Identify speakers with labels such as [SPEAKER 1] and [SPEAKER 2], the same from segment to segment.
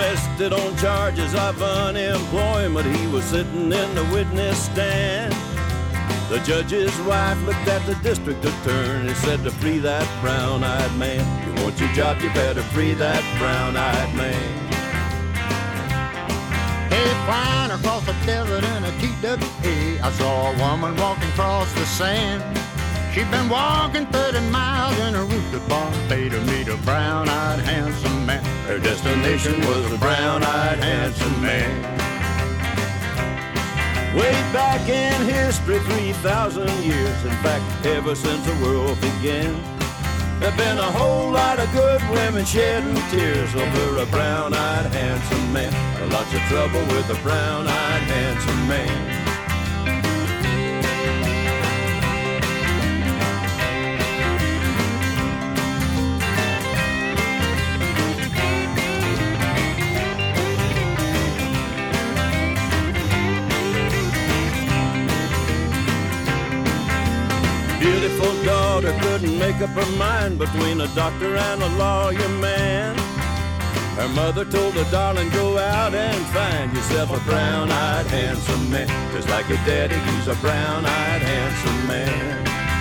[SPEAKER 1] arrested on charges of unemployment. He was sitting in the witness stand. The judge's wife looked at the district attorney and said to free that brown-eyed man. You want your job, you better free that brown-eyed man.
[SPEAKER 2] Hey, flying across the desert in a TWA, I saw a woman walking across the sand. She'd been walking 30 miles in a rooster bar, paid to meet a brown-eyed handsome man. Her destination was a brown-eyed handsome man.
[SPEAKER 1] Way back in history, 3,000 years, in fact, ever since the world began, there've been a whole lot of good women shedding tears over a brown-eyed handsome man. Lots of trouble with a brown-eyed handsome man. Beautiful daughter couldn't make up her mind between a doctor and a lawyer man. Her mother told her, darling, go out and find yourself a brown-eyed handsome man. Just like your daddy, he's a brown-eyed handsome man.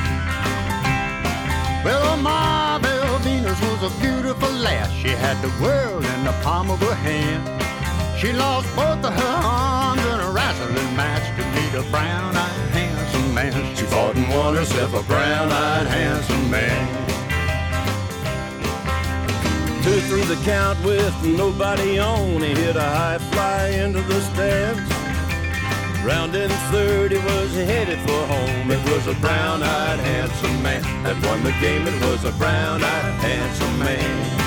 [SPEAKER 2] Well, Ma Belle Venus was a beautiful lass. She had the world in the palm of her hand. She lost both of her arms in a wrestling match to meet a brown-eyed handsome man.
[SPEAKER 1] She fought and won herself a brown-eyed handsome man. 2 through the count with nobody on. He hit a high fly into the stands. Round in third, he was headed for home. It was a brown-eyed handsome man that won the game. It was a brown-eyed handsome man.